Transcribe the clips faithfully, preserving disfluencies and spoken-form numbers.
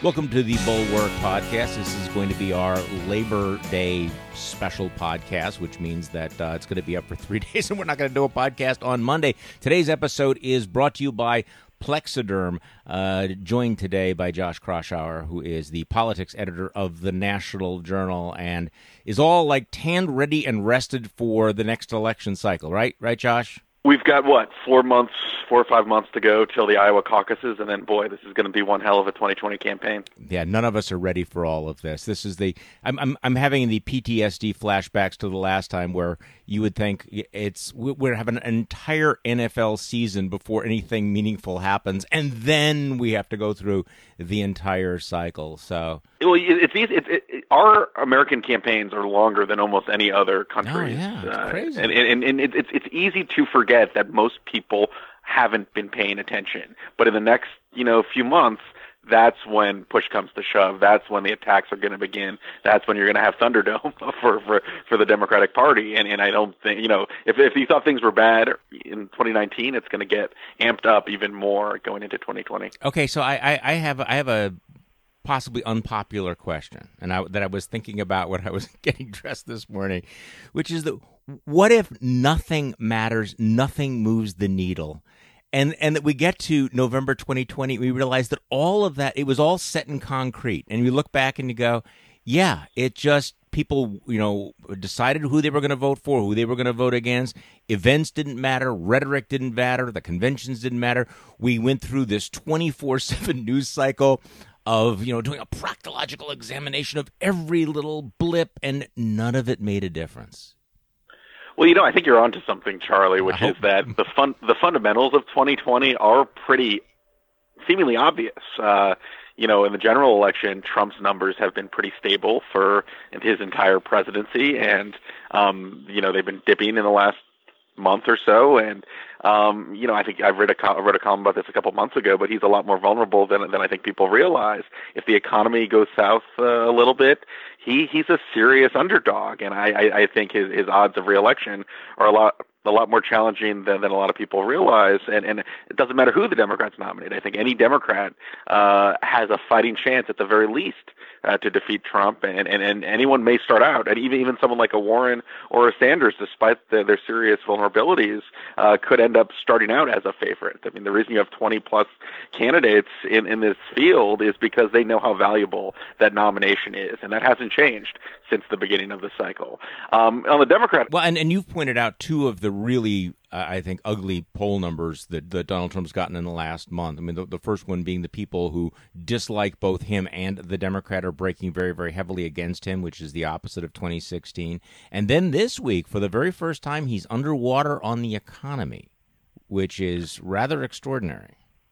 Welcome to the Bulwark Podcast. This is going to be our Labor Day special podcast, which means that uh, it's going to be up for three days, and we're not going to do a podcast on Monday. Today's episode is brought to you by Plexiderm, uh, joined today by Josh Kraushaar, who is the politics editor of the National Journal, and is all like tanned, ready, and rested for the next election cycle, right? Right, Josh? We've got, what, four months, four or five months to go till the Iowa caucuses, and then, boy, this is going to be one hell of a twenty twenty campaign. Yeah, none of us are ready for all of this. This is the I'm I'm I'm having the P T S D flashbacks to the last time where you would think it's we're having an entire N F L season before anything meaningful happens, and then we have to go through the entire cycle. So, well, it's easy. It's, it, it, our American campaigns are longer than almost any other country. Oh yeah, it's uh, crazy. And and, and it, it's it's easy to forget that most people haven't been paying attention. But in the next, you know, few months, that's when push comes to shove. That's when the attacks are going to begin. That's when you're going to have Thunderdome for, for, for the Democratic Party. And, and I don't think, you know, if, if you thought things were bad in twenty nineteen, it's going to get amped up even more going into twenty twenty. Okay, so I, I, I have I have a possibly unpopular question, and I, that I was thinking about when I was getting dressed this morning, which is that what if nothing matters, nothing moves the needle? And and that we get to November twenty twenty, we realize that all of that, it was all set in concrete. And you look back and you go, yeah, it just, people, you know, decided who they were going to vote for, who they were going to vote against. Events didn't matter. Rhetoric didn't matter. The conventions didn't matter. We went through this twenty-four seven news cycle of, you know, doing a proctological examination of every little blip, and none of it made a difference. Well, you know, I think you're onto something, Charlie, which is that the fun, the fundamentals of twenty twenty are pretty seemingly obvious. Uh, you know, in the general election, Trump's numbers have been pretty stable for his entire presidency, and, um, you know, they've been dipping in the last month or so, and um, you know, I think I've read a I read a column about this a couple months ago, but he's a lot more vulnerable than than I think people realize. If the economy goes south uh, a little bit, he he's a serious underdog, and I I, I think his his odds of reelection are a lot a lot more challenging than, than a lot of people realize. And, and it doesn't matter who the Democrats nominate. I think any Democrat uh, has a fighting chance at the very least uh, to defeat Trump. And, and, and anyone may start out, and even even someone like a Warren or a Sanders, despite the, their serious vulnerabilities, uh, could end up starting out as a favorite. I mean, the reason you have twenty plus candidates in, in this field is because they know how valuable that nomination is. And that hasn't changed since the beginning of the cycle. Um, on the Democrat... Well, and, and you've pointed out two of the really, uh, I think, ugly poll numbers that, that Donald Trump's gotten in the last month. I mean, the, the first one being the people who dislike both him and the Democrat are breaking very, very heavily against him, which is the opposite of twenty sixteen. And then this week, for the very first time, he's underwater on the economy, which is rather extraordinary.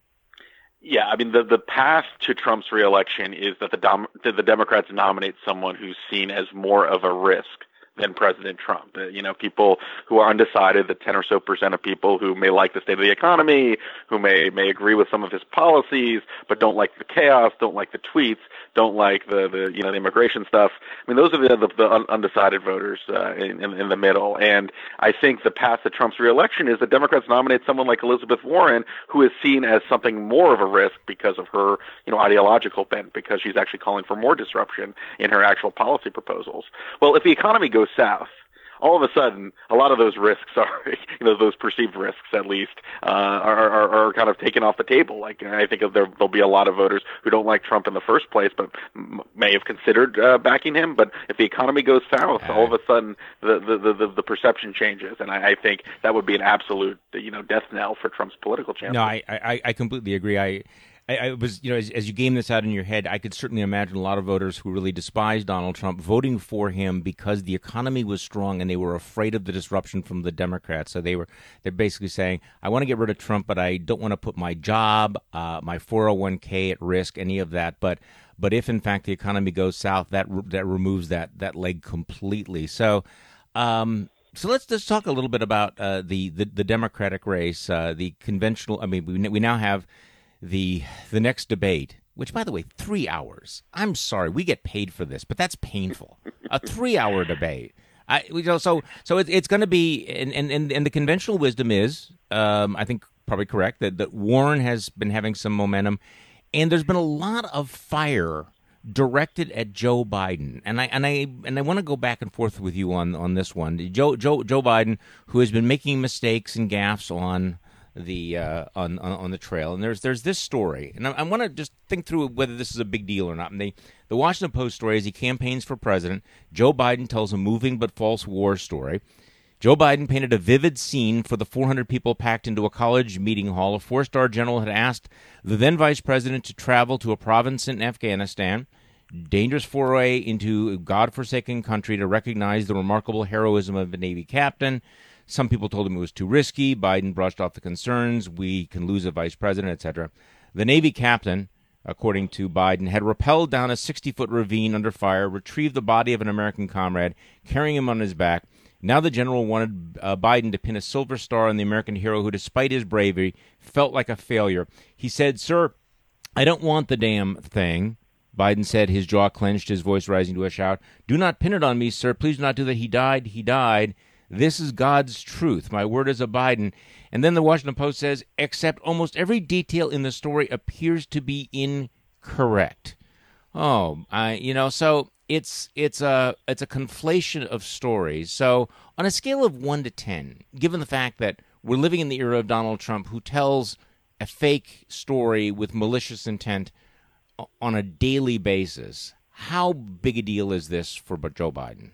Yeah, I mean, the, the path to Trump's reelection is that the, dom- that the Democrats nominate someone who's seen as more of a risk than President Trump. Uh, you know, people who are undecided, the ten or so percent of people who may like the state of the economy, who may may agree with some of his policies, but don't like the chaos, don't like the tweets, don't like the, the you know the immigration stuff. I mean, those are the the, the undecided voters uh, in, in in the middle. And I think the path to Trump's reelection is that Democrats nominate someone like Elizabeth Warren, who is seen as something more of a risk because of her you know ideological bent, because she's actually calling for more disruption in her actual policy proposals. Well, if the economy goes south, all of a sudden, a lot of those risks are, you know, those perceived risks at least, uh, are, are, are kind of taken off the table. Like, I think there, there'll be a lot of voters who don't like Trump in the first place, but m- may have considered uh, backing him. But if the economy goes south, all of a sudden, the the, the, the perception changes, and I, I think that would be an absolute, you know, death knell for Trump's political chances. No, I, I, I completely agree. I. I, I was, you know, as, as you game this out in your head, I could certainly imagine a lot of voters who really despise Donald Trump voting for him because the economy was strong and they were afraid of the disruption from the Democrats. So they were, they're basically saying, I want to get rid of Trump, but I don't want to put my job, uh, my four oh one k at risk, any of that. But, but if in fact the economy goes south, that that removes that that leg completely. So. Um, So let's just talk a little bit about uh, the, the the Democratic race, uh, the conventional. I mean, we we now have the the next debate, which, by the way, three hours. I'm sorry, we get paid for this, but that's painful. A three-hour debate. I, you know, so so it, it's going to be, and, and and the conventional wisdom is, um, I think, probably correct that that Warren has been having some momentum. And there's been a lot of fire directed at Joe Biden, and I and I and I want to go back and forth with you on, on this one. Joe Joe Joe Biden, who has been making mistakes and gaffes on the uh, on, on on the trail, and there's there's this story, and I, I want to just think through whether this is a big deal or not. And they, the Washington Post story, as he campaigns for president, Joe Biden tells a moving but false war story. Joe Biden painted a vivid scene for the four hundred people packed into a college meeting hall. A four-star general had asked the then vice president to travel to a province in Afghanistan, dangerous foray into a godforsaken country, to recognize the remarkable heroism of a Navy captain. Some people told him it was too risky. Biden brushed off the concerns. We can lose a vice president, et cetera. The Navy captain, according to Biden, had rappelled down a sixty-foot ravine under fire, retrieved the body of an American comrade, carrying him on his back. Now the general wanted uh, Biden to pin a silver star on the American hero who, despite his bravery, felt like a failure. He said, "Sir, I don't want the damn thing." Biden said, his jaw clenched, his voice rising to a shout. "Do not pin it on me, sir. Please do not do that. He died. He died. This is God's truth. My word as a Biden." And then the Washington Post says, except almost every detail in the story appears to be incorrect. Oh, I, you know, so it's it's a it's a conflation of stories. So on a scale of one to ten, given the fact that we're living in the era of Donald Trump, who tells a fake story with malicious intent on a daily basis, how big a deal is this for Joe Biden?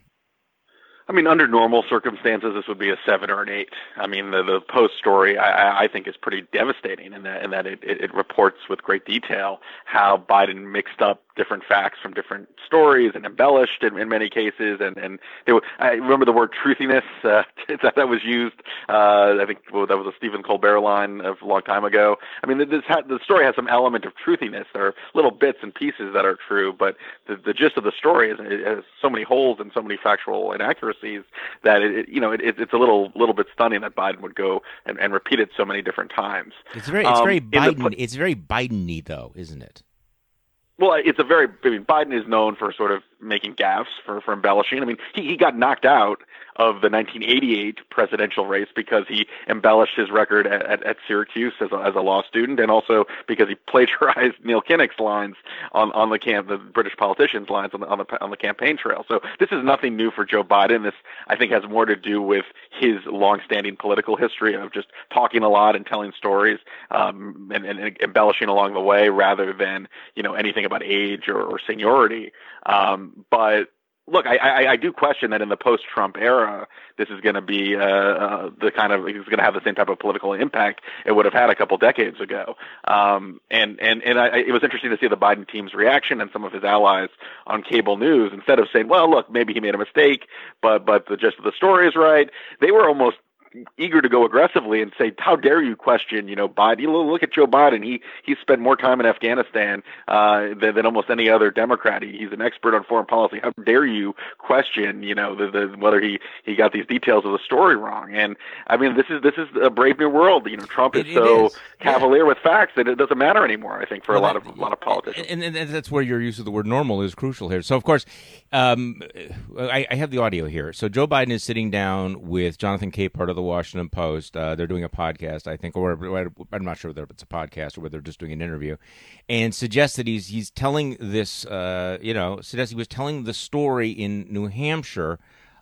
I mean, under normal circumstances, this would be a seven or an eight. I mean, the, the Post story, I, I think, is pretty devastating in that in that it, it, it reports with great detail how Biden mixed up different facts from different stories and embellished in, in many cases. And, and they were, I remember the word truthiness uh, that, that was used. Uh, I think well, that was a Stephen Colbert line of a long time ago. I mean, this had, the story has some element of truthiness. There are little bits and pieces that are true, but the, the gist of the story is it has so many holes and so many factual inaccuracies that it, you know it, it's a little little bit stunning that Biden would go and, and repeat it so many different times. It's very it's um, very Biden. The, it's very Biden-y, though, isn't it? Well, it's a very, I mean, Biden is known for sort of making gaffes, for, for embellishing. I mean, he, he got knocked out of the nineteen eighty-eight presidential race because he embellished his record at, at, at Syracuse as a, as a law student, and also because he plagiarized Neil Kinnock's lines on, on the camp, the British politician's lines on the, on the on the campaign trail. So this is nothing new for Joe Biden. This, I think, has more to do with his longstanding political history of just talking a lot and telling stories um, and, and embellishing along the way, rather than you know anything about age or, or seniority. Um, but Look, I, I, I do question that in the post-Trump era, this is going to be uh, uh, the kind of it's going to have the same type of political impact it would have had a couple decades ago. Um, and and and I, it was interesting to see the Biden team's reaction and some of his allies on cable news. Instead of saying, "Well, look, maybe he made a mistake, but but the gist of the story is right," they were almost eager to go aggressively and say, "How dare you question, you know, Biden? Look at Joe Biden. He he spent more time in Afghanistan uh, than, than almost any other Democrat. He, he's an expert on foreign policy. How dare you question, you know, the, the whether he, he got these details of the story wrong?" And I mean, this is this is a brave new world. You know, Trump is it, it so is. cavalier yeah. with facts that it doesn't matter anymore. I think for well, a lot that, of a lot of politicians, and, and, and that's where your use of the word "normal" is crucial here. So, of course, um, I, I have the audio here. So, Joe Biden is sitting down with Jonathan Capehart of the Washington Post. Uh, they're doing a podcast, I think, or I'm not sure whether it's a podcast or whether they're just doing an interview, and suggests that he's he's telling this, uh, you know, suggests he was telling the story in New Hampshire,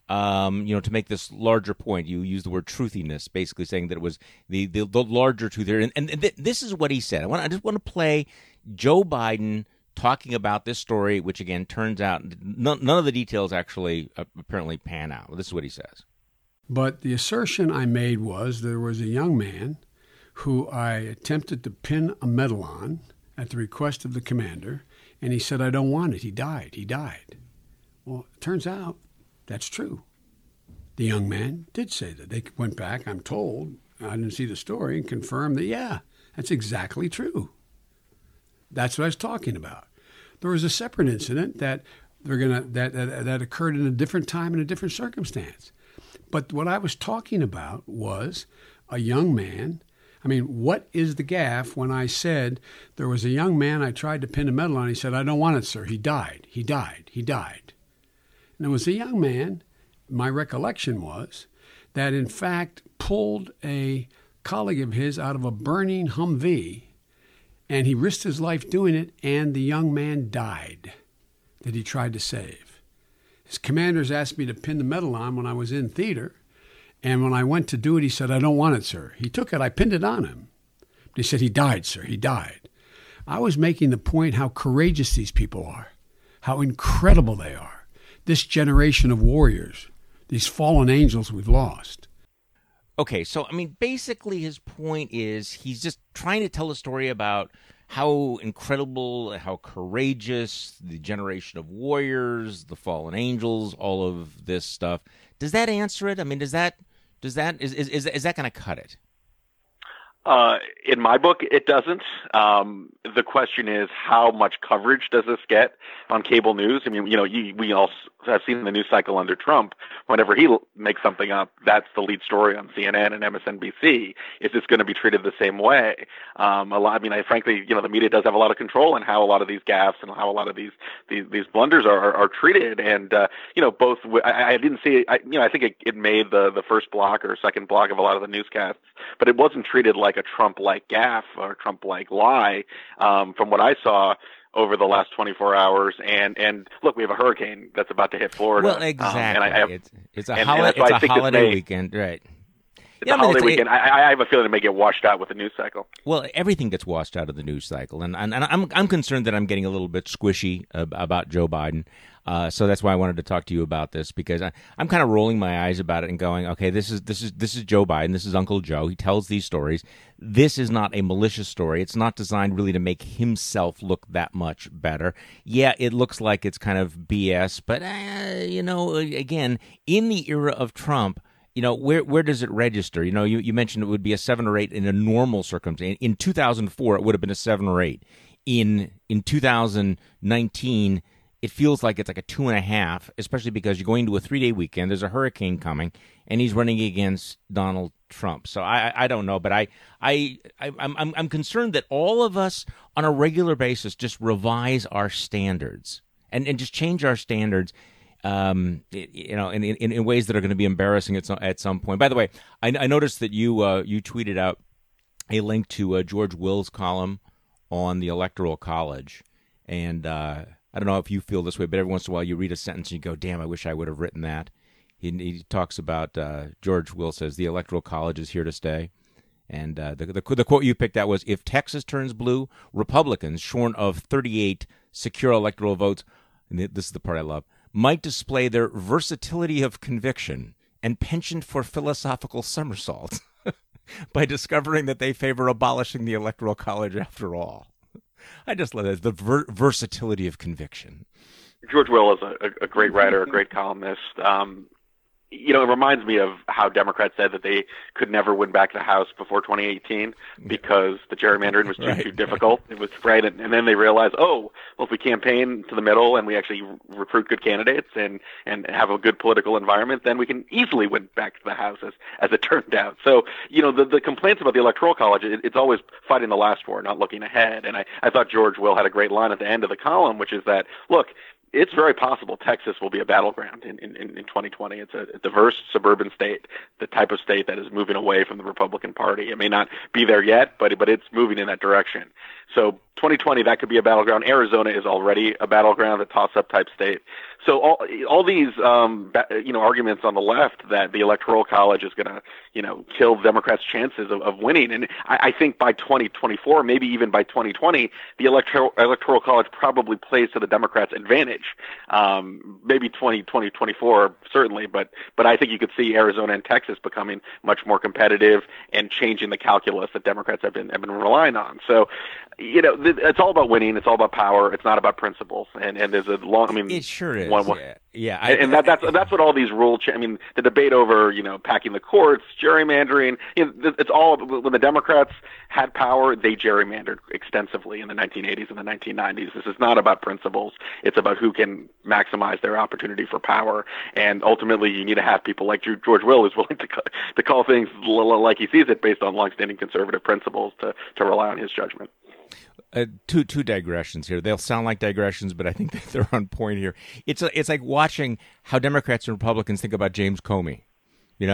um, you know, to make this larger point. You use the word truthiness, basically saying that it was the the, the larger truth there. And, and th- this is what he said. I want I just want to play Joe Biden talking about this story, which again turns out none, none of the details actually uh, apparently pan out. This is what he says. But the assertion I made was there was a young man who I attempted to pin a medal on at the request of the commander, and he said, "I don't want it. He died. He died." Well, it turns out that's true. The young man did say that. They went back, I'm told, I didn't see the story, and confirmed that, yeah, that's exactly true. That's what I was talking about. There was a separate incident that they're gonna that, that that occurred in a different time in a different circumstance. But what I was talking about was a young man. I mean, what is the gaffe when I said there was a young man I tried to pin a medal on? He said, "I don't want it, sir. He died. He died. He died." And it was a young man, my recollection was, that in fact pulled a colleague of his out of a burning Humvee And he risked his life doing it, and the young man died that he tried to save. His commanders asked me to pin the medal on when I was in theater, and when I went to do it, he said, "I don't want it, sir." He took it. I pinned it on him. But he said, "He died, sir. He died." I was making the point how courageous these people are, how incredible they are. This generation of warriors, these fallen angels we've lost. Okay, so, I mean, basically his point is he's just trying to tell a story about how incredible, how courageous, the generation of warriors, the fallen angels, all of this stuff. Does that answer it? I mean, does that, does that, is, is, is that going to cut it? Uh, in my book, it doesn't. Um, the question is, how much coverage does this get on cable news? I mean, you know, you, we all have seen the news cycle under Trump. Whenever he makes something up, that's the lead story on C N N and M S N B C. Is this going to be treated the same way? Um, a lot. I mean, I, frankly, you know, the media does have a lot of control in how a lot of these gaffes and how a lot of these these, these blunders are, are, are treated. And uh, you know, both. I, I didn't see. I, you know, I think it, it made the the first block or second block of a lot of the newscasts, but it wasn't treated like a Trump-like gaffe or Trump-like lie. Um, from what I saw over the last twenty-four hours, and and look, we have a hurricane that's about to hit Florida. Well, exactly. Um, and I have, it's, it's a, and, holi- and it's a think holiday may, weekend, right? It's yeah, a I mean, holiday it's, weekend. It, I, I have a feeling it may get washed out with the news cycle. Well, everything gets washed out of the news cycle, and and, and I'm I'm concerned that I'm getting a little bit squishy about Joe Biden. Uh, so that's why I wanted to talk to you about this, because I, I'm kind of rolling my eyes about it and going, okay, this is this is this is Joe Biden, this is Uncle Joe. He tells these stories. This is not a malicious story. It's not designed really to make himself look that much better. Yeah, it looks like it's kind of B S, but uh, you know, again, in the era of Trump, you know, where where does it register? You know, you, you mentioned it would be a seven or eight in a normal circumstance. In two thousand four, it would have been a seven or eight. In in two thousand nineteen, it feels like it's like a two and a half, especially because you're going to a three-day weekend. There's a hurricane coming, and he's running against Donald Trump. So I, I don't know, but I, I, I, I'm, I'm concerned that all of us on a regular basis just revise our standards and, and just change our standards, um, you know, in, in, in ways that are going to be embarrassing at some, at some point. By the way, I, I noticed that you, uh, you tweeted out a link to uh, George Will's column on the Electoral College, and uh, I don't know if you feel this way, but every once in a while you read a sentence and you go, damn, I wish I would have written that. He, he talks about, uh, George Will says, the Electoral College is here to stay. And uh, the, the the quote you picked out was, if Texas turns blue, Republicans, shorn of thirty-eight secure electoral votes, and this is the part I love, might display their versatility of conviction and penchant for philosophical somersaults by discovering that they favor abolishing the Electoral College after all. I just love that, the ver- versatility of conviction. George Will is a, a great writer, a great columnist. Um, you know, it reminds me of how Democrats said that they could never win back the House before twenty eighteen because the gerrymandering was too, right, too difficult. Right. It was right, and, and then they realized, oh, well, if we campaign to the middle and we actually recruit good candidates and, and have a good political environment, then we can easily win back the House, as, as it turned out. So, you know, the, the complaints about the Electoral College, it, it's always fighting the last war, not looking ahead. And I, I thought George Will had a great line at the end of the column, which is that, look, it's very possible Texas will be a battleground in, in, in twenty twenty. It's a, a diverse suburban state, the type of state that is moving away from the Republican Party. It may not be there yet, but but it's moving in that direction. So twenty twenty, that could be a battleground. Arizona is already a battleground, a toss-up type state. So all all these um, you know arguments on the left that the Electoral College is going to you know kill Democrats' chances of, of winning, and I, I think by twenty twenty-four, maybe even by twenty twenty, the Electoral Electoral College probably plays to the Democrats' advantage. Um, maybe twenty twenty, twenty-four certainly, but but I think you could see Arizona and Texas becoming much more competitive and changing the calculus that Democrats have been have been relying on. So, you know, th- it's all about winning. It's all about power. It's not about principles. And and there's a long. I mean, it sure is. One, one, yeah, yeah. I, and that, that's that's what all these rule. Cha- I mean, the debate over you know packing the courts, gerrymandering. You know, it's all when the Democrats had power, they gerrymandered extensively in the nineteen eighties and the nineteen nineties. This is not about principles. It's about who can maximize their opportunity for power. And ultimately, you need to have people like George Will, who's willing to to call things like he sees it, based on longstanding conservative principles, to to rely on his judgment. Uh, two two digressions here. They'll sound like digressions, but I think that they're on point here. It's a, it's like watching how Democrats and Republicans think about James Comey. You know,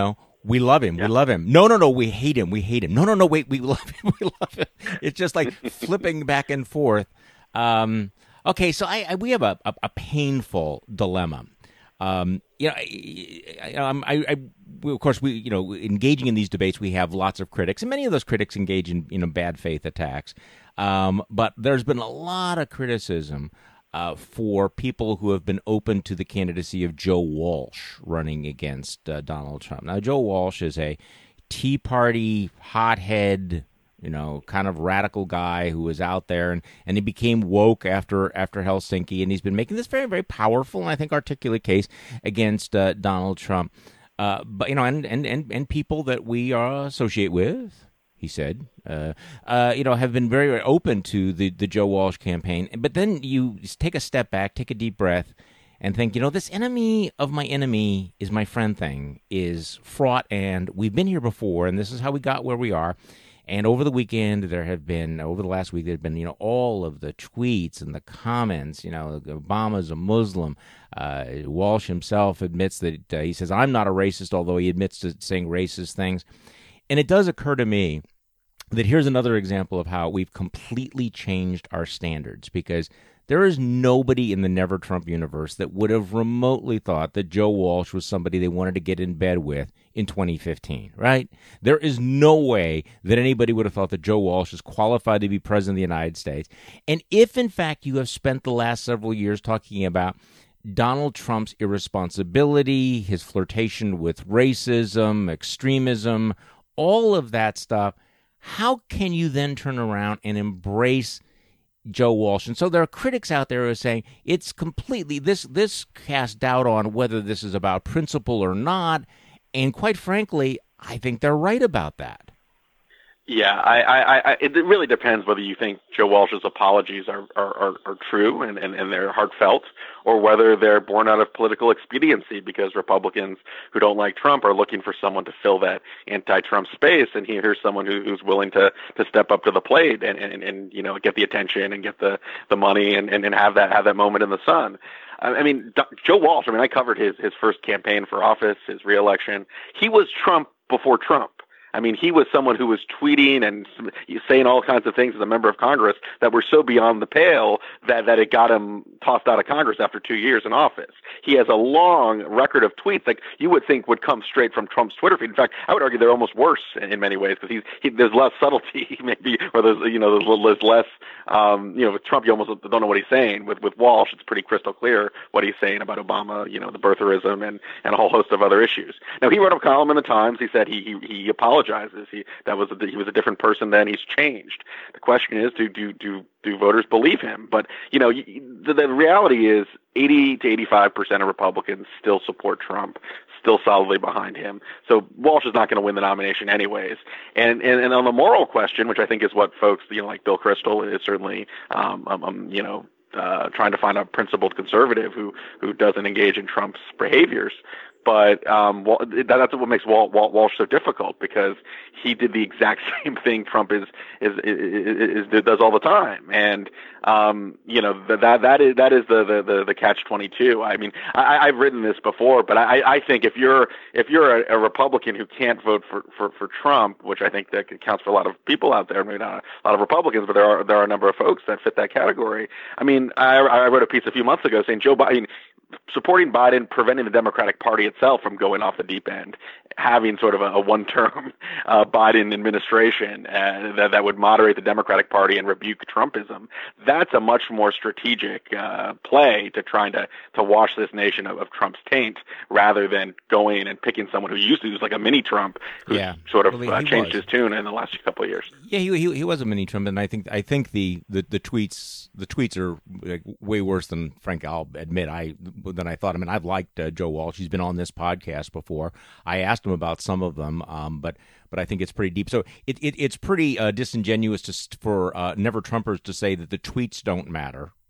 We love him. Yeah. We love him. No, no, no. We hate him. We hate him. No, no, no. Wait, we love him. We love him. It's just like flipping back and forth. Um, okay, so I, I we have a, a, a painful dilemma. Um, you know, I, I, I, I we, of course, we you know, engaging in these debates, we have lots of critics, and many of those critics engage in you know bad faith attacks. Um, but there's been a lot of criticism Uh, for people who have been open to the candidacy of Joe Walsh running against uh, Donald Trump. Now, Joe Walsh is a Tea Party hothead, you know, kind of radical guy who was out there, and, and he became woke after after Helsinki, and he's been making this very, very powerful and I think articulate case against uh, Donald Trump. Uh, but, you know, and, and, and, and people that we uh, associate with, he said, uh, uh, you know, have been very, very open to the, the Joe Walsh campaign. But then you take a step back, take a deep breath, and think, you know, this enemy of my enemy is my friend thing is fraught, and we've been here before, and this is how we got where we are. And over the weekend, there have been, over the last week, there have been, you know, all of the tweets and the comments, you know, Obama's a Muslim. Uh, Walsh himself admits that, uh, he says, I'm not a racist, although he admits to saying racist things. And it does occur to me that here's another example of how we've completely changed our standards, because there is nobody in the Never Trump universe that would have remotely thought that Joe Walsh was somebody they wanted to get in bed with in twenty fifteen, right? There is no way that anybody would have thought that Joe Walsh is qualified to be president of the United States. And if, in fact, you have spent the last several years talking about Donald Trump's irresponsibility, his flirtation with racism, extremism, all of that stuff, how can you then turn around and embrace Joe Walsh? And so there are critics out there who are saying it's completely, this this casts doubt on whether this is about principle or not. And quite frankly, I think they're right about that. Yeah, I, I, I, it really depends whether you think Joe Walsh's apologies are, are, are, are true and, and, and they're heartfelt, or whether they're born out of political expediency because Republicans who don't like Trump are looking for someone to fill that anti-Trump space, and here's someone who, who's willing to, to step up to the plate and, and, and you know get the attention and get the, the money and, and, and have that have that moment in the sun. I mean, Joe Walsh, I mean, I covered his, his first campaign for office, his reelection. He was Trump before Trump. I mean, he was someone who was tweeting and saying all kinds of things as a member of Congress that were so beyond the pale that, that it got him tossed out of Congress after two years in office. He has a long record of tweets like you would think would come straight from Trump's Twitter feed. In fact, I would argue they're almost worse in, in many ways because he's he, there's less subtlety maybe, or there's you know there's, there's less um, you know with Trump you almost don't know what he's saying. With with Walsh, it's pretty crystal clear what he's saying about Obama, you know, the birtherism and and a whole host of other issues. Now he wrote a column in the Times. He said he he, he apologized. He that was a, he was a different person then. He's changed. The question is, do do do do voters believe him? But you know, the, the reality is, eighty to eighty-five percent of Republicans still support Trump, still solidly behind him. So Walsh is not going to win the nomination anyways. And, and and on the moral question, which I think is what folks you know like Bill Kristol is certainly um, um you know. Uh, trying to find a principled conservative who who doesn't engage in Trump's behaviors. But um, that's what makes Walt, Walt Walsh so difficult, because he did the exact same thing Trump is is, is, is does all the time, and um, you know that that is that is the the, the catch twenty-two. I mean, I, I've written this before, but I, I think if you're if you're a, a Republican who can't vote for, for, for Trump, which I think that counts for a lot of people out there, maybe not a lot of Republicans, but there are there are a number of folks that fit that category. I mean, I, I wrote a piece a few months ago saying Joe Biden. Supporting Biden, preventing the Democratic Party itself from going off the deep end, having sort of a, a one-term uh, Biden administration uh, that, that would moderate the Democratic Party and rebuke Trumpism. That's a much more strategic uh, play to trying to, to wash this nation of, of Trump's taint, rather than going and picking someone who used to use like a mini Trump, who yeah. sort of well, uh, changed was. his tune in the last couple of years. Yeah, he, he he was a mini Trump, and I think I think the, the, the tweets the tweets are like way worse than Frank. I'll admit I. than I thought. I mean, I've liked uh, Joe Walsh. He's been on this podcast before. I asked him about some of them, um, but but I think it's pretty deep. So it, it it's pretty uh, disingenuous to, for uh, Never Trumpers to say that the tweets don't matter,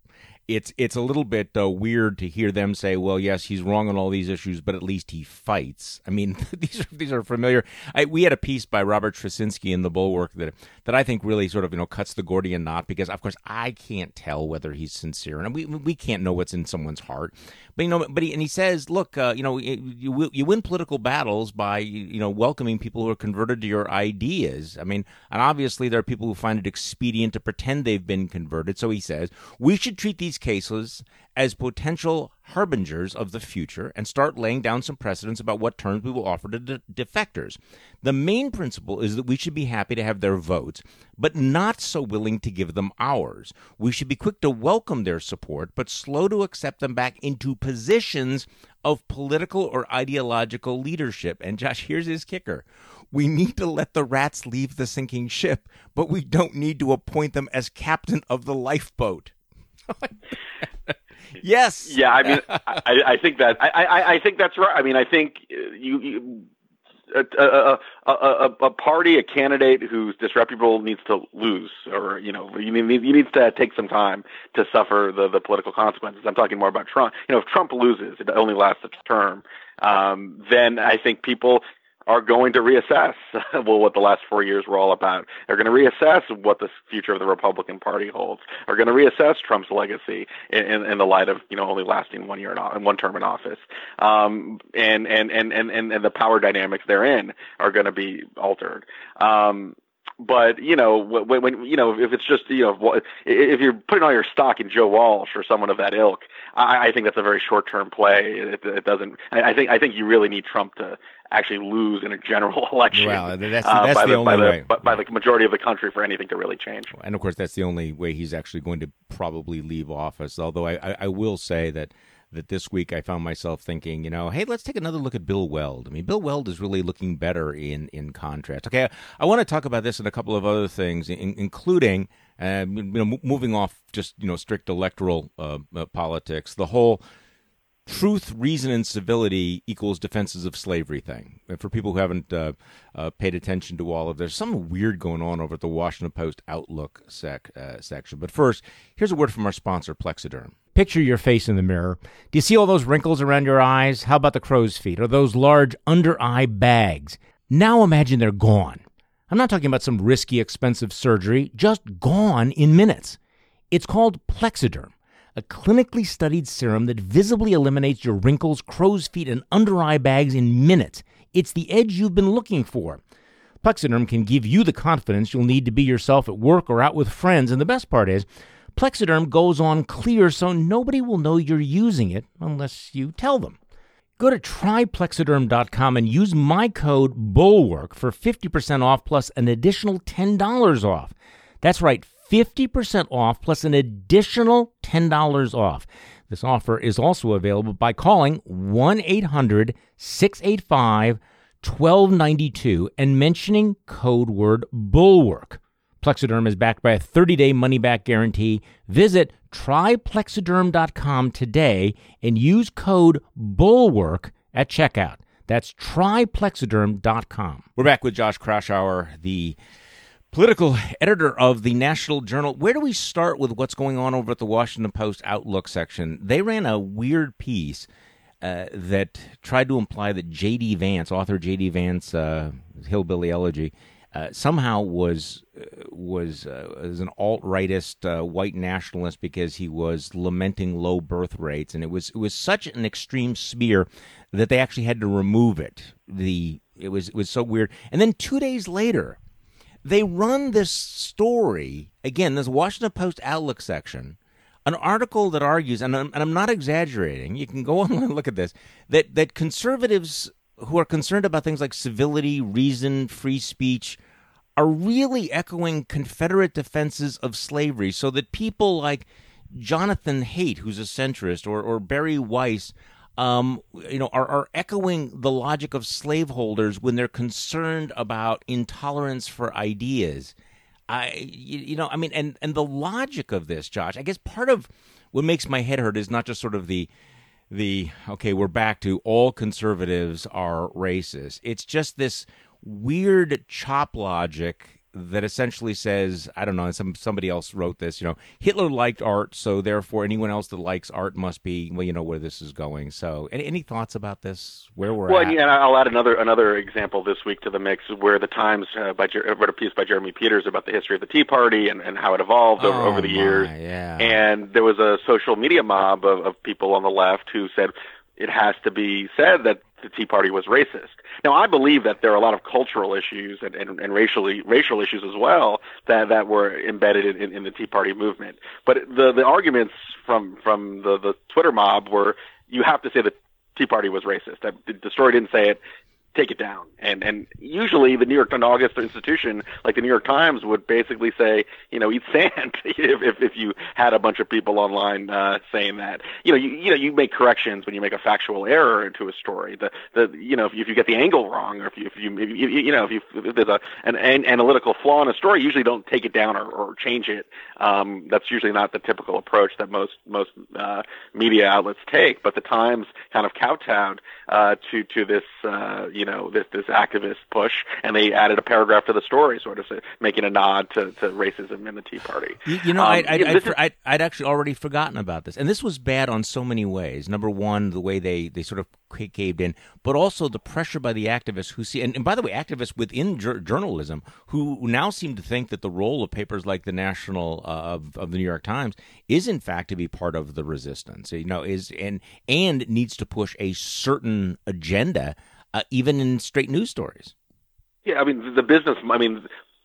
it's it's a little bit uh, weird to hear them say, well, yes, he's wrong on all these issues, but at least he fights. I mean, these are these are familiar. I, we had a piece by Robert Trzcinski in the Bulwark that that I think really sort of you know cuts the Gordian knot, because of course I can't tell whether he's sincere, and we we can't know what's in someone's heart. But you know, but he, and he says, look, uh, you know, you you win political battles by you know welcoming people who are converted to your ideas. I mean, and obviously there are people who find it expedient to pretend they've been converted. So he says we should treat these cases as potential harbingers of the future and start laying down some precedents about what terms we will offer to de- defectors. The main principle is that we should be happy to have their votes, but not so willing to give them ours. We should be quick to welcome their support, but slow to accept them back into positions of political or ideological leadership. And Josh, here's his kicker. We need to let the rats leave the sinking ship, but we don't need to appoint them as captain of the lifeboat. Yes. Yeah, I mean, I, I think that I, I, I think that's right. I mean, I think you, you a, a, a, a, a party, a candidate who's disreputable needs to lose, or you know, you need you need to take some time to suffer the, the political consequences. I'm talking more about Trump. You know, if Trump loses, it only lasts a term. Um, then I think people are going to reassess well what the last four years were all about. They're going to reassess what the future of the Republican Party holds. Are going to reassess Trump's legacy in, in, in the light of you know only lasting one year in one term in office, um, and, and, and and and the power dynamics therein are going to be altered. Um, But you know, when, when you know, if it's just you know, if you're putting all your stock in Joe Walsh or someone of that ilk, I, I think that's a very short-term play. It, it doesn't. I think I think you really need Trump to actually lose in a general election. Well, that's, uh, that's by the, the only by the, way. by, by the majority of the country for anything to really change. And of course, that's the only way he's actually going to probably leave office. Although I, I, I will say that. that this week I found myself thinking, you know, hey, let's take another look at Bill Weld. I mean, Bill Weld is really looking better in, in contrast. Okay, I, I want to talk about this and a couple of other things, in, including, uh, you know, moving off just, you know, strict electoral uh, uh, politics, the whole truth, reason, and civility equals defenses of slavery thing. And for people who haven't uh, uh, paid attention to all of this, something weird going on over at the Washington Post Outlook sec, uh, section. But first, here's a word from our sponsor, Plexiderm. Picture your face in the mirror. Do you see all those wrinkles around your eyes? How about the crow's feet or those large under-eye bags? Now imagine they're gone. I'm not talking about some risky, expensive surgery, just gone in minutes. It's called Plexiderm, a clinically studied serum that visibly eliminates your wrinkles, crow's feet, and under-eye bags in minutes. It's the edge you've been looking for. Plexiderm can give you the confidence you'll need to be yourself at work or out with friends, and the best part is, Plexiderm goes on clear so nobody will know you're using it unless you tell them. Go to try plexiderm dot com and use my code BULWARK for fifty percent off plus an additional ten dollars off. That's right, fifty percent off plus an additional ten dollars off. This offer is also available by calling one eight hundred six eight five one two nine two and mentioning code word BULWARK. Plexiderm is backed by a thirty-day money-back guarantee. Visit try plexiderm dot com today and use code BULWARK at checkout. That's try plexiderm dot com. We're back with Josh Kraushaar, the political editor of the National Journal. Where do we start with what's going on over at the Washington Post Outlook section? They ran a weird piece uh, that tried to imply that J D. Vance, author J D. Vance, uh, Hillbilly Elegy, Uh, somehow was uh, was uh, was an alt-rightist uh, white nationalist because he was lamenting low birth rates, and it was it was such an extreme smear that they actually had to remove it. The it was it was so weird. And then two days later, they run this story again. This Washington Post Outlook section, an article that argues, and I'm, and I'm not exaggerating. You can go online and look at this. That that conservatives who are concerned about things like civility, reason, free speech, are really echoing Confederate defenses of slavery, so that people like Jonathan Haidt, who's a centrist, or, or Barry Weiss, um, you know, are, are echoing the logic of slaveholders when they're concerned about intolerance for ideas. I, you, you know, I mean, and, and the logic of this, Josh, I guess part of what makes my head hurt is not just sort of the The, okay, we're back to all conservatives are racist. It's just this weird chop logic that essentially says, I don't know, some somebody else wrote this, you know, Hitler liked art, so therefore anyone else that likes art must be, well, you know, where this is going. So any, any thoughts about this, where we're well, at? Well, yeah, and I'll add another another example this week to the mix, where the Times uh, by, wrote a piece by Jeremy Peters about the history of the Tea Party and, and how it evolved over, oh, over the my, years. Yeah. And there was a social media mob of, of people on the left who said it has to be said that the Tea Party was racist. Now, I believe that there are a lot of cultural issues and, and, and racially racial issues as well that, that were embedded in, in the Tea Party movement. But the the arguments from from the, the Twitter mob were, you have to say the Tea Party was racist. The story didn't say it. Take it down. And and usually the New York, an August institution like the New York Times would basically say, you know, eat sand if, if if you had a bunch of people online uh, saying that. You know, you you know you make corrections when you make a factual error into a story. The the you know if you, if you get the angle wrong, or if you if you if you, you know if, you, if there's a an, an analytical flaw in a story, you usually don't take it down or, or change it. Um, that's usually not the typical approach that most most uh, media outlets take. But the Times kind of kowtowed uh, to to this uh, you know this this activist push, and they added a paragraph to the story, sort of say, making a nod to, to racism in the Tea Party. You, you know, um, I'd, I'd, you know, I'd, is, I'd, I'd actually already forgotten about this, and this was bad on so many ways. Number one, the way they, they sort of caved in, but also the pressure by the activists who see, and, and by the way, activists within jur- journalism who now seem to think that the role of papers like the National uh, of, of the New York Times is in fact to be part of the resistance. You know, is and and needs to push a certain agenda. Uh, even in straight news stories. Yeah, I mean, the business, I mean,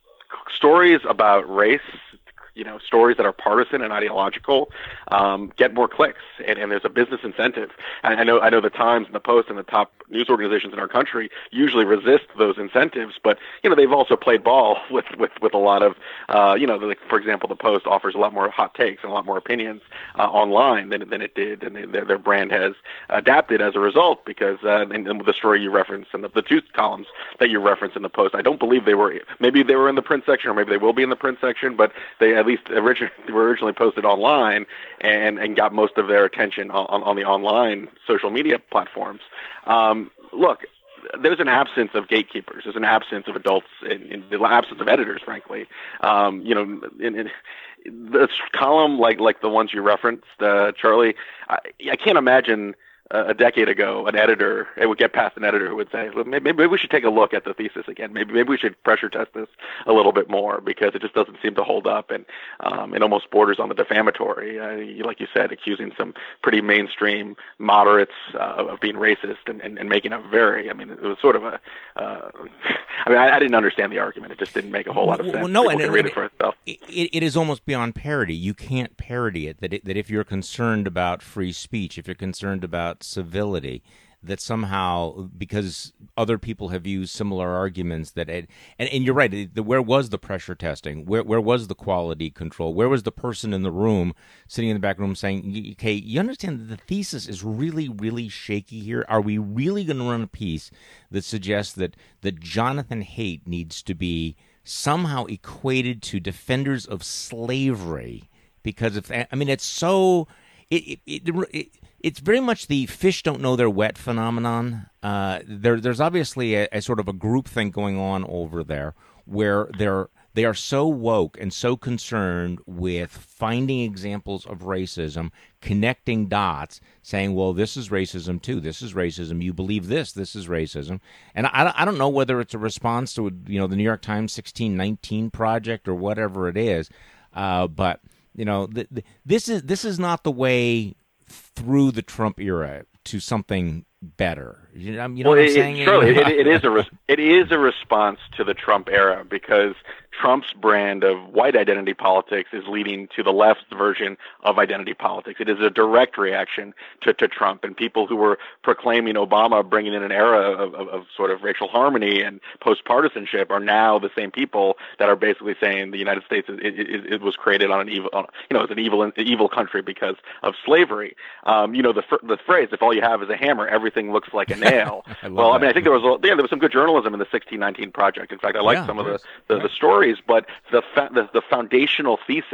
stories about race, you know, stories that are partisan and ideological um, get more clicks, and, and there's a business incentive. And I know I know the Times and the Post and the top news organizations in our country usually resist those incentives, but, you know, they've also played ball with, with, with a lot of, uh, you know, like, for example, the Post offers a lot more hot takes and a lot more opinions uh, online than, than it did, and they, their, their brand has adapted as a result, because uh, and, and the story you referenced and the, the two columns that you referenced in the Post, I don't believe they were, maybe they were in the print section, or maybe they will be in the print section, but they at least originally, were originally posted online and, and got most of their attention on, on the online social media platforms. Um, look, there's an absence of gatekeepers. There's an absence of adults, in, in the absence of editors, frankly. Um, you know, in, in this column, like like the ones you referenced, uh, Charlie, I, I can't imagine a decade ago, an editor, it would get past an editor who would say, well, maybe, maybe we should take a look at the thesis again. Maybe maybe we should pressure test this a little bit more, because it just doesn't seem to hold up, and um, it almost borders on the defamatory. Uh, like you said, accusing some pretty mainstream moderates uh, of being racist and, and, and making a very, I mean, it was sort of a, uh, I mean, I, I didn't understand the argument. It just didn't make a whole lot of sense. Well, no, People and can it, read it, it for itself. It, it is almost beyond parody. You can't parody it. That it, that if you're concerned about free speech, if you're concerned about civility, that somehow, because other people have used similar arguments, that it, and, and you're right, the, where was the pressure testing? Where where was the quality control? Where was the person in the room, sitting in the back room, saying, okay, you understand that the thesis is really, really shaky here? Are we really going to run a piece that suggests that, that Jonathan Haidt needs to be somehow equated to defenders of slavery? Because, if I mean, it's so... It, it, it, it It's very much the fish don't know they're wet phenomenon. Uh, there, there's obviously a, a sort of a group thing going on over there where they're they are so woke and so concerned with finding examples of racism, connecting dots, saying, well, this is racism too. This is racism. You believe this. This is racism. And I, I don't know whether it's a response to, you know, the New York Times sixteen nineteen project or whatever it is, uh, but you know, th- th- this is this is not the way through the Trump era to something better. You know, you know well, what I'm it, saying? Surely, it, it is a res- it is a response to the Trump era, because Trump's brand of white identity politics is leading to the left's version of identity politics. It is a direct reaction to, to Trump, and people who were proclaiming Obama bringing in an era of, of, of sort of racial harmony and post-partisanship are now the same people that are basically saying the United States is, it, it, it was created on an evil, on, you know, it's an evil, an evil country because of slavery. Um, you know, the the phrase, if all you have is a hammer, everything looks like a nail. I well, that. I mean, I think there was a, yeah, there was some good journalism in the sixteen nineteen project. In fact, I liked yeah, some of the, yes. the, yeah. the stories, but the, fa- the the foundational thesis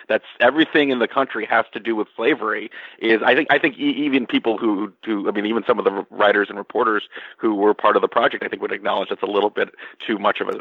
that's everything in the country has to do with slavery is, I think, I think even people who, who, I mean, even some of the writers and reporters who were part of the project, I think would acknowledge it's a little bit too much of a,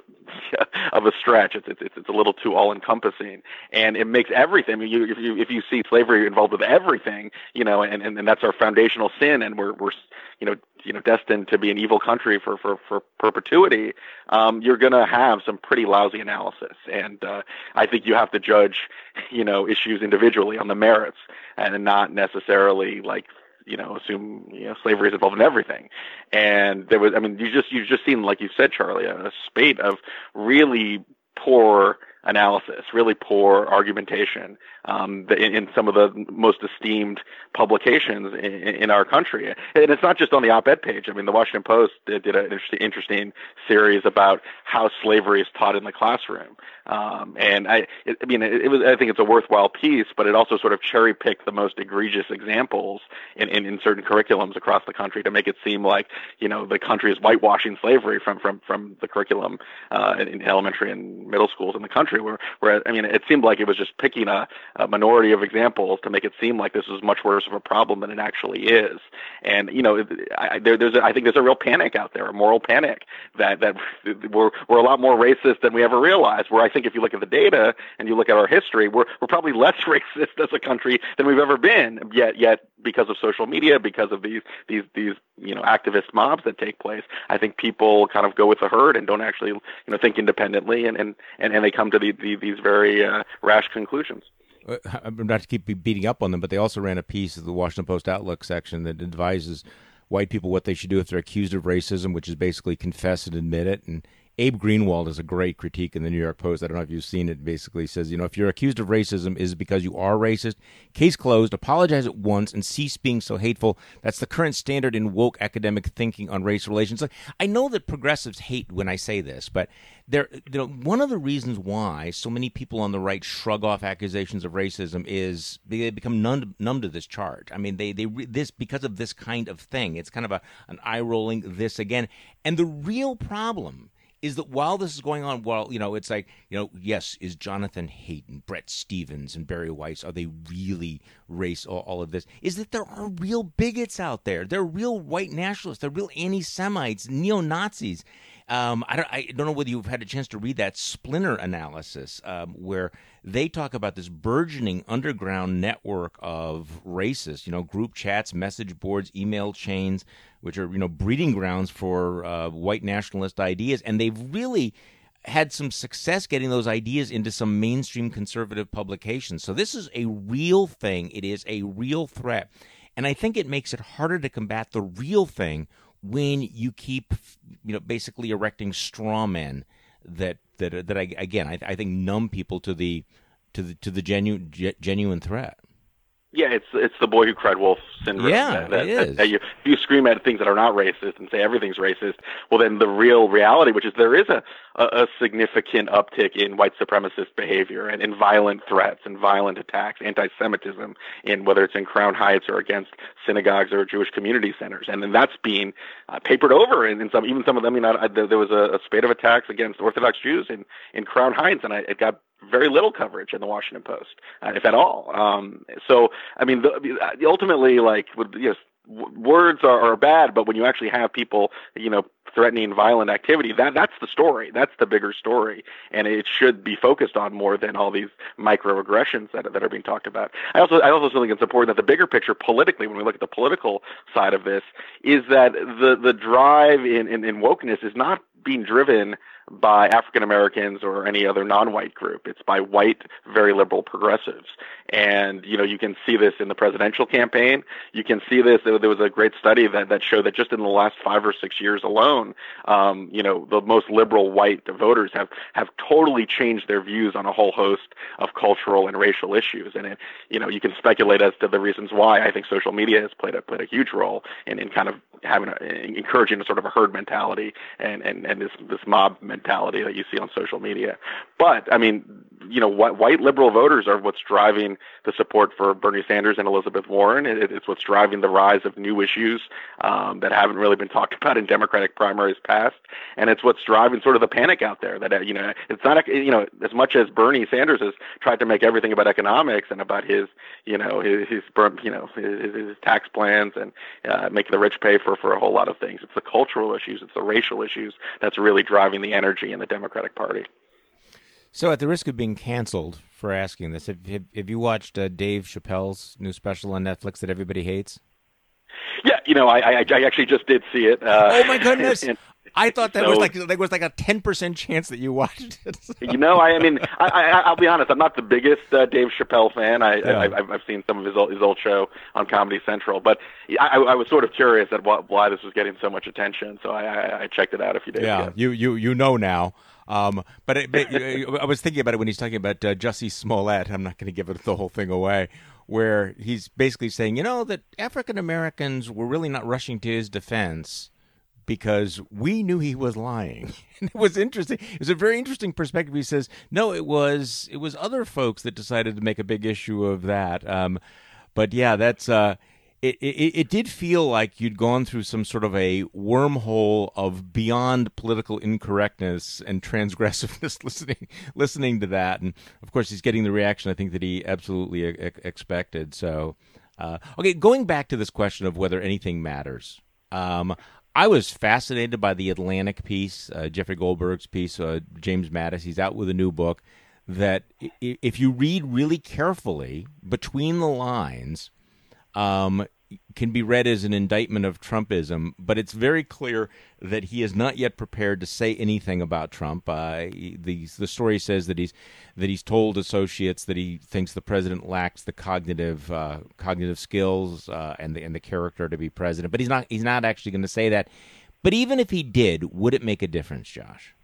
of a stretch. It's, it's, it's a little too all encompassing, and it makes everything. I mean, you, if you, if you see slavery involved with everything, you know, and, and, and that's our foundational sin, and we're, we're, you know, you know, destined to be an evil country for, for, for perpetuity, um, you're going to have some pretty lousy analysis. And uh, I think you have to judge, you know, issues individually on the merits and not necessarily like, you know, assume, you know, slavery is involved in everything. And there was, I mean, you just, you've just seen, like you said, Charlie, a spate of really poor analysis, really poor argumentation um, in, in some of the most esteemed publications in, in our country. And it's not just on the op-ed page. I mean, the Washington Post did, did an interesting, interesting series about how slavery is taught in the classroom. Um, and I, it, I mean, it, it was, I think it's a worthwhile piece, but it also sort of cherry-picked the most egregious examples in, in, in certain curriculums across the country to make it seem like, you know, the country is whitewashing slavery from, from, from the curriculum uh, in, in elementary and middle schools in the country. Where, where, I mean, it seemed like it was just picking a, a minority of examples to make it seem like this was much worse of a problem than it actually is. And, you know, I, there, there's a, I think there's a real panic out there, a moral panic, that, that we're, we're a lot more racist than we ever realized. Where I think if you look at the data and you look at our history, we're, we're probably less racist as a country than we've ever been. Yet, yet because of social media, because of these, these, these, you know, activist mobs that take place, I think people kind of go with the herd and don't actually, you know, think independently, and, and, and, and they come to the, the, these very uh, rash conclusions. Not to keep beating up on them, but they also ran a piece of the Washington Post Outlook section that advises white people what they should do if they're accused of racism, which is basically confess and admit it. And Abe Greenwald has a great critique in the New York Post. I don't know if you've seen it. Basically says, you know, if you're accused of racism, is it because you are racist? Case closed. Apologize at once and cease being so hateful. That's the current standard in woke academic thinking on race relations. Like, I know that progressives hate when I say this, but there, you know, one of the reasons why so many people on the right shrug off accusations of racism is they become numb, numb to this charge. I mean, they they this because of this kind of thing. It's kind of a an eye rolling this again, and the real problem is that while this is going on, while, you know, it's like, you know, yes, is Jonathan Haidt and Brett Stevens and Barry Weiss, are they really race, all, all of this? Is that there are real bigots out there. They're real white nationalists. They're real anti-Semites, neo-Nazis. Um, I don't, I don't know whether you've had a chance to read that Splinter analysis um, where they talk about this burgeoning underground network of racists, you know, group chats, message boards, email chains, which are, you know, breeding grounds for uh, white nationalist ideas. And they've really had some success getting those ideas into some mainstream conservative publications. So this is a real thing. It is a real threat. And I think it makes it harder to combat the real thing when you keep, you know, basically erecting straw men that that that I, again I, I think numb people to the to the to the genuine genuine threat. Yeah, it's it's the boy who cried wolf syndrome. Yeah, that, that, it is. That, that you, if you scream at things that are not racist and say everything's racist, well, then the real reality, which is there is a, a, a significant uptick in white supremacist behavior and in violent threats and violent attacks, anti-Semitism, in whether it's in Crown Heights or against synagogues or Jewish community centers, and then that's being uh, papered over. And in some, even some of them, I mean, I, I, there was a, a spate of attacks against Orthodox Jews in in Crown Heights, and I, it got very little coverage in the Washington Post, uh, if at all. Um, so, I mean, the, ultimately, like, yes, w- words are, are bad, but when you actually have people, you know, threatening violent activity, that that's the story. That's the bigger story, and it should be focused on more than all these microaggressions that that are being talked about. I also I also think it's important that the bigger picture politically, when we look at the political side of this, is that the the drive in, in, in wokeness is not being driven by African Americans or any other non-white group. It's by white, very liberal progressives. And, you know, you can see this in the presidential campaign. You can see this. There was a great study that, that showed that just in the last five or six years alone, um, you know, the most liberal white voters have, have totally changed their views on a whole host of cultural and racial issues. And, it, you know, you can speculate as to the reasons why. I think social media has played a, played a huge role in, in kind of having a, encouraging a sort of a herd mentality and, and, and this, this mob mentality that you see on social media. But, I mean, you know, white, white liberal voters are what's driving the support for Bernie Sanders and Elizabeth Warren. It, it's what's driving the rise of new issues um, that haven't really been talked about in Democratic primaries past, and it's what's driving sort of the panic out there. That uh, you know, it's not, you know, as much as Bernie Sanders has tried to make everything about economics and about his, you know, his, his you know, his, his tax plans and uh, making the rich pay for for a whole lot of things. It's the cultural issues, it's the racial issues that's really driving the energy in the Democratic Party. So, at the risk of being canceled for asking this, have, have, have you watched uh, Dave Chappelle's new special on Netflix that everybody hates? Yeah, you know, I I, I actually just did see it. Uh, oh my goodness! and, I thought that so, was like there was like a ten percent chance that you watched it. So. You know, I, I mean, I, I, I'll be honest. I'm not the biggest uh, Dave Chappelle fan. I, yeah. I I've, I've seen some of his old, his old show on Comedy Central, but I, I was sort of curious at what, why this was getting so much attention. So I, I, I checked it out a few days yeah, ago. you you you know now. Um, but, it, but I was thinking about it when he's talking about uh, Jussie Smollett. I'm not going to give it the whole thing away, where he's basically saying, you know, that African Americans were really not rushing to his defense because we knew he was lying. And it was interesting. It was a very interesting perspective. He says, no, it was it was other folks that decided to make a big issue of that. Um, but yeah, that's uh, it, it. It did feel like you'd gone through some sort of a wormhole of beyond political incorrectness and transgressiveness listening listening to that. And of course, he's getting the reaction I think that he absolutely e- expected. So, uh, okay, going back to this question of whether anything matters. Um, I was fascinated by the Atlantic piece, uh, Jeffrey Goldberg's piece, uh, James Mattis. He's out with a new book that if you read really carefully between the lines, um, can be read as an indictment of Trumpism, but it's very clear that he is not yet prepared to say anything about Trump. Uh, the the story says that he's that he's told associates that he thinks the president lacks the cognitive uh, cognitive skills uh, and the and the character to be president, but he's not he's not actually going to say that. But even if he did, would it make a difference, Josh?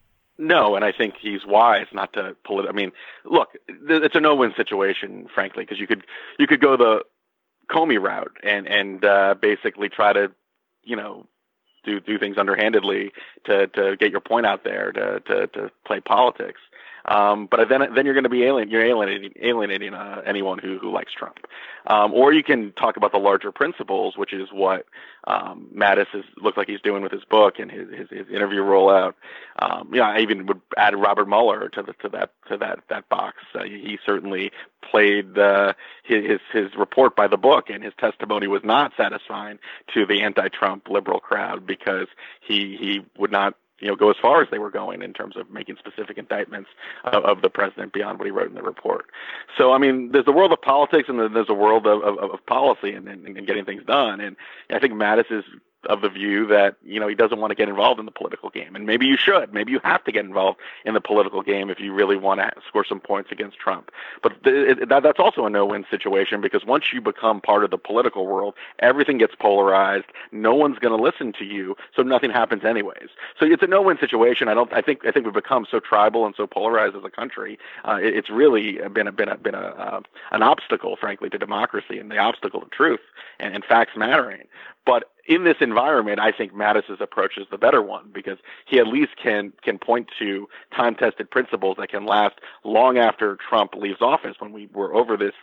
No, and I think he's wise not to pull it. I mean, look, it's a no-win situation, frankly, because you could you could go the Comey route and and uh, basically try to, you know, do do things underhandedly to to get your point out there to to, to play politics. Um, but then then you're going to be alien. You're alienating alienating uh, anyone who who likes Trump. Um, or you can talk about the larger principles, which is what um, Mattis is, looks like he's doing with his book and his his, his interview rollout. Um, yeah, I even would add Robert Mueller to the to that to that that box. Uh, he certainly played uh, his his report by the book, and his testimony was not satisfying to the anti-Trump liberal crowd because he he would not, you know, go as far as they were going in terms of making specific indictments of, of the president beyond what he wrote in the report. So, I mean, there's a world of politics and there's a world of, of, of policy and, and, and getting things done. And I think Mattis is of the view that, you know, he doesn't want to get involved in the political game. And maybe you should. Maybe you have to get involved in the political game if you really want to score some points against Trump. But th- it, that, that's also a no-win situation because once you become part of the political world, everything gets polarized. No one's going to listen to you, so nothing happens anyways. So it's a no-win situation. I don't. I think. I think we've become so tribal and so polarized as a country. Uh, it, it's really been a, been a, been a, uh, an obstacle, frankly, to democracy and the obstacle to truth and, and facts mattering. But in this environment, I think Mattis's approach is the better one because he at least can can point to time-tested principles that can last long after Trump leaves office. When we were over this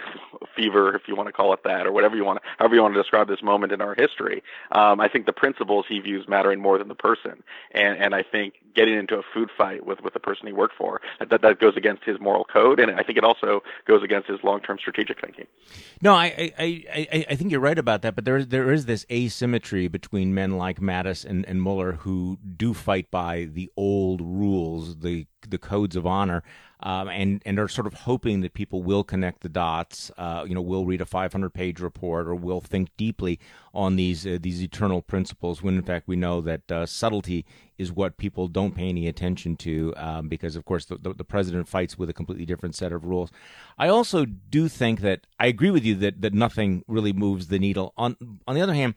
fever, if you want to call it that, or whatever you want, to, however you want to describe this moment in our history, um, I think the principles he views mattering more than the person. And and I think getting into a food fight with, with the person he worked for, that that goes against his moral code, and I think it also goes against his long-term strategic thinking. No, I I, I, I think you're right about that, but there is there is this asymmetry between men like Mattis and, and Mueller who do fight by the old rules, the the codes of honor, um, and and are sort of hoping that people will connect the dots. Uh, you know, will read a five hundred page report or will think deeply on these uh, these eternal principles. When in fact we know that uh, subtlety is what people don't pay any attention to, um, because of course the, the, the president fights with a completely different set of rules. I also do think that I agree with you that that nothing really moves the needle. On on the other hand,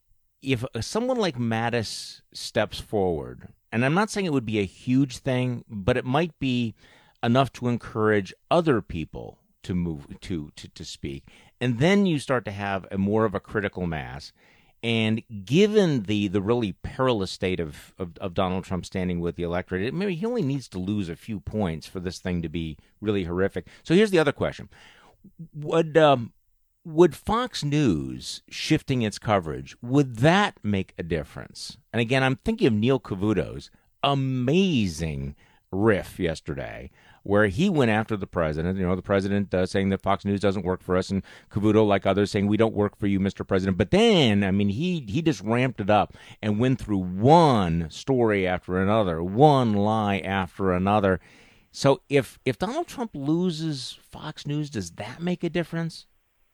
if someone like Mattis steps forward, and I'm not saying it would be a huge thing, but it might be enough to encourage other people to move to, to, to speak. And then you start to have a more of a critical mass. And given the, the really perilous state of, of, of Donald Trump standing with the electorate, it, maybe he only needs to lose a few points for this thing to be really horrific. So here's the other question. Would um, would Fox News shifting its coverage, would that make a difference? And again, I'm thinking of Neil Cavuto's amazing riff yesterday, where he went after the president, you know, the president uh, saying that Fox News doesn't work for us, and Cavuto, like others, saying we don't work for you, Mister President. But then, I mean, he, he just ramped it up and went through one story after another, one lie after another. So if if Donald Trump loses Fox News, does that make a difference?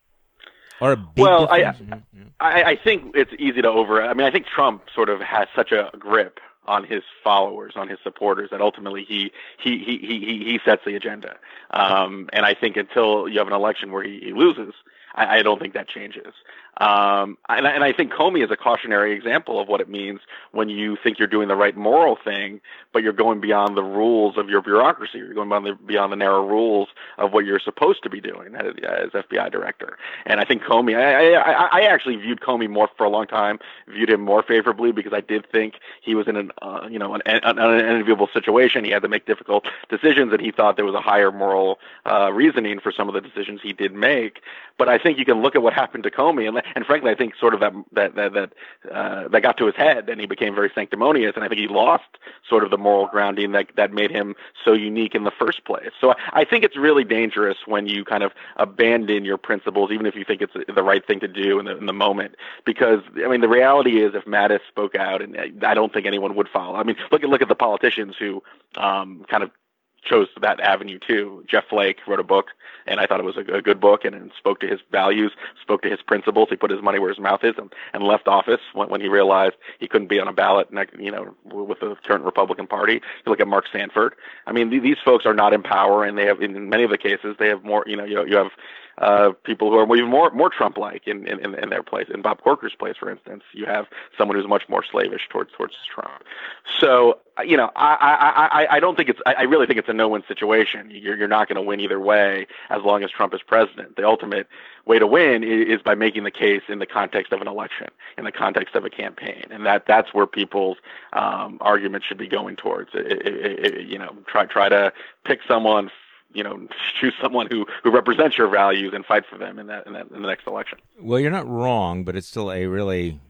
Or a big well, difference? I, I I think it's easy to over. I mean, I think Trump sort of has such a grip on his followers, on his supporters, that ultimately he he he he he sets the agenda. Um, and I think until you have an election where he, he loses, I, I don't think that changes. Um, and, and I think Comey is a cautionary example of what it means when you think you're doing the right moral thing, but you're going beyond the rules of your bureaucracy. You're going beyond the, beyond the narrow rules of what you're supposed to be doing as, as F B I director. And I think Comey, I, I, I actually viewed Comey more for a long time, viewed him more favorably, because I did think he was in an, uh, you know, an, an unenviable situation. He had to make difficult decisions, and he thought there was a higher moral uh, reasoning for some of the decisions he did make. But I think you can look at what happened to Comey, and, and frankly, I think sort of that that that that, uh, that got to his head, and he became very sanctimonious, and I think he lost sort of the moral grounding that that made him so unique in the first place. So I, I think it's really dangerous when you kind of abandon your principles, even if you think it's the right thing to do in the, in the moment. Because I mean, the reality is, if Mattis spoke out, and I don't think anyone would follow. I mean, look at look at the politicians who um, kind of chose that avenue too. Jeff Flake wrote a book, and I thought it was a, a good book, and, and spoke to his values, spoke to his principles. He put his money where his mouth is, and, and left office when, when he realized he couldn't be on a ballot, you know, with the current Republican Party. You look at Mark Sanford. I mean, th- these folks are not in power, and they have, in many of the cases, they have more. You know, you, you have uh, people who are even more more Trump-like in, in, in their place. In Bob Corker's place, for instance, you have someone who's much more slavish towards towards Trump. So, you know, I I, I, I don't think it's. I really think it's a no-win situation. You're you're not going to win either way as long as Trump is president. The ultimate way to win is, is by making the case in the context of an election, in the context of a campaign, and that that's where people's um, arguments should be going towards. It, it, it, you know, try try to pick someone. You know, choose someone who, who represents your values and fight for them in that, in that in the next election. Well, you're not wrong, but it's still a really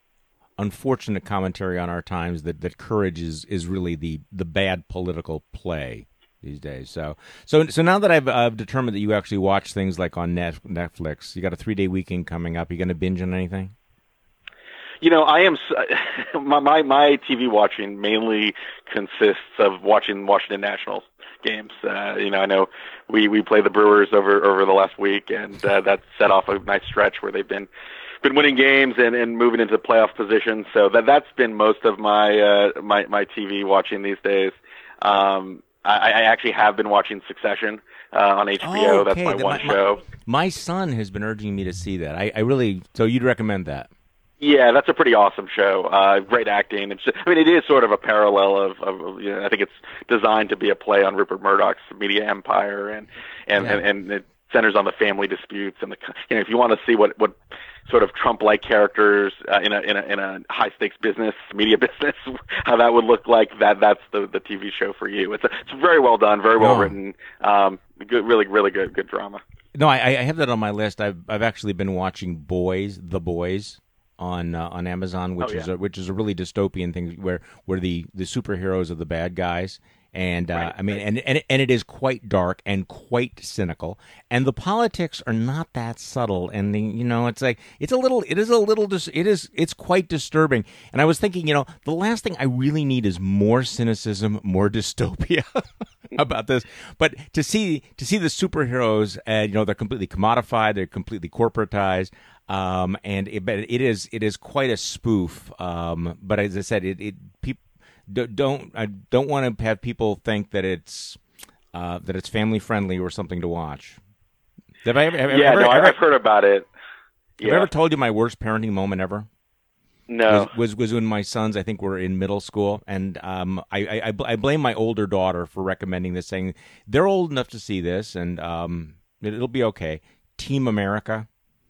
unfortunate commentary on our times that, that courage is, is really the, the bad political play these days. So so so now that I've, I've determined that you actually watch things like on Net, Netflix, you got a three day weekend coming up. You going to binge on anything? You know, I am my, my my T V watching mainly consists of watching Washington Nationals games. Uh, you know, I know we, we play the Brewers over over the last week, and uh, that set off a nice stretch where they've been been winning games and, and moving into playoff positions. So that that's been most of my uh, my my T V watching these days. Um, I, I actually have been watching Succession uh, on H B O. Oh, okay. That's my the, one my, show. My, my son has been urging me to see that. I, I really so you'd recommend that? Yeah, that's a pretty awesome show. Uh, great acting. It's just, I mean, it is sort of a parallel of, of, you know, I think it's designed to be a play on Rupert Murdoch's media empire, and and, yeah. and, and it centers on the family disputes and the, you know, if you want to see what, what sort of Trump-like characters uh, in a in a in a high-stakes business, media business, how that would look like, that that's the, the T V show for you. It's a, it's very well done, very well no. written, um, good, really really good good drama. No, I, I have that on my list. I've I've actually been watching Boys, The Boys. On uh, on Amazon, which oh, yeah. is a, which is a really dystopian thing where where the, the superheroes are the bad guys, and uh, right, I mean, right. and, and and it is quite dark and quite cynical, and the politics are not that subtle, and the, you know, it's like it's a little, it is a little, dis, it is it's quite disturbing. And I was thinking, you know, the last thing I really need is more cynicism, more dystopia about this. But to see to see the superheroes, uh, you know, they're completely commodified, they're completely corporatized. Um, and it, but it is it is quite a spoof. Um, but as I said, it, it people don't I don't want to have people think that it's uh, that it's family friendly or something to watch. Have I ever? Have, yeah, ever, no, ever, I've heard about it. Have yeah. I ever told you my worst parenting moment ever? No. Was, was was when my sons, I think, were in middle school, and um, I, I I blame my older daughter for recommending this, saying they're old enough to see this, and um, it, it'll be okay. Team America.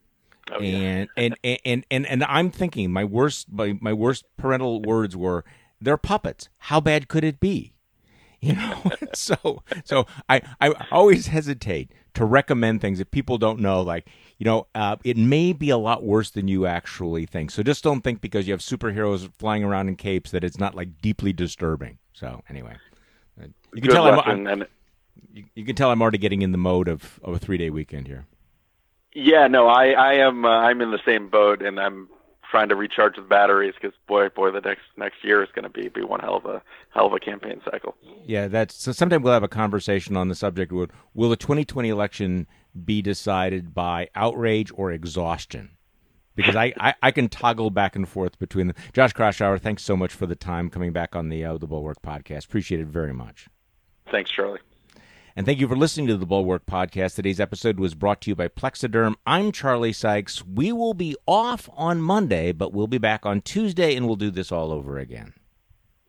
Oh, and, yeah. and, and and and and I'm thinking my worst my, my worst parental words were, "They're puppets. How bad could it be?" You know, so so I, I always hesitate to recommend things that people don't know. Like, you know, uh, it may be a lot worse than you actually think. So just don't think because you have superheroes flying around in capes that it's not like deeply disturbing. So anyway, you can Good tell I'm, lesson, I'm and you, you can tell I'm already getting in the mode of, of a three day weekend here. yeah, no, I I am uh, I'm in the same boat, and I'm trying to recharge the batteries because boy, boy, the next next year is going to be be one hell of a hell of a campaign cycle. Yeah, that's so. Sometime we'll have a conversation on the subject. Will will the twenty twenty election be decided by outrage or exhaustion? Because I, I, I can toggle back and forth between them. Josh Kraushaar, thanks so much for the time coming back on the uh, the Bulwark podcast. Appreciate it very much. Thanks, Charlie. And thank you for listening to the Bulwark Podcast. Today's episode was brought to you by Plexiderm. I'm Charlie Sykes. We will be off on Monday, but we'll be back on Tuesday, and we'll do this all over again.